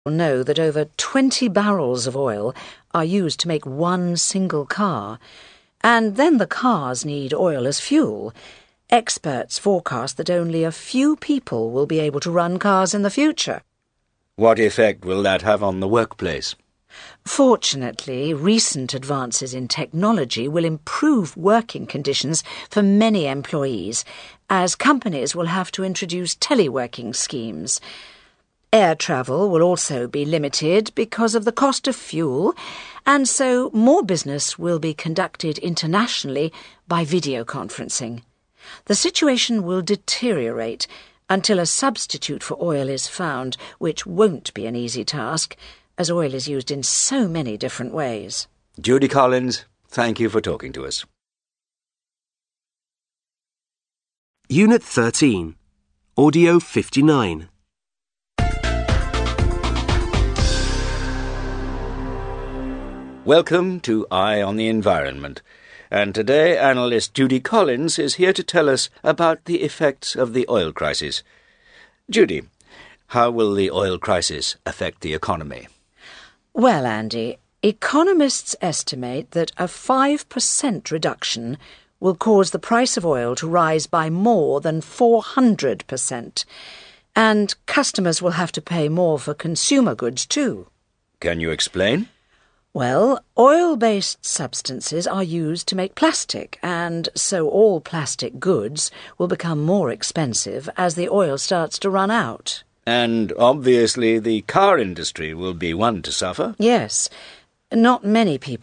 know that over 20 barrels of oil are used to make one single car, and then the cars need oil as fuel. Experts forecast that only a few people will be able to run cars in the future. What effect will that have on the workplace? Fortunately, recent advances in technology will improve working conditions for many employees, as companies will have to introduce teleworking schemes. Air travel will also be limited because of the cost of fuel, and so more business will be conducted internationally by video conferencing. The situation will deteriorate until a substitute for oil is found, which won't be an easy task, as oil is used in so many different ways. Judy Collins, thank you for talking to us. Unit 13, Audio 59. Welcome to Eye on the Environment, and today analyst Judy Collins is here to tell us about the effects of the oil crisis. Judy, how will the oil crisis affect the economy? Well, Andy, economists estimate that a 5% reduction will cause the price of oil to rise by more than 400%, and customers will have to pay more for consumer goods too. Can you explain? Well, oil-based substances are used to make plastic, and so all plastic goods will become more expensive as the oil starts to run out. And obviously the car industry will be one to suffer. Yes, not many people